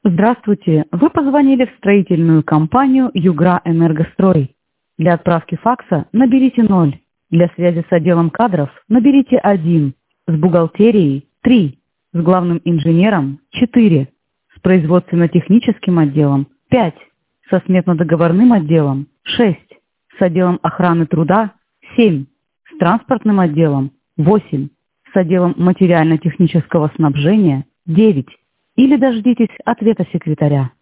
Здравствуйте. Вы позвонили в строительную компанию «Югра Энергострой». Для отправки факса наберите 0. Для связи с отделом кадров наберите 1. С бухгалтерией 3. С главным инженером 4. С производственно-техническим отделом 5. Со сметно-договорным отделом 6. С отделом охраны труда 7. С транспортным отделом 8. С отделом материально-технического снабжения 9. Или дождитесь ответа секретаря.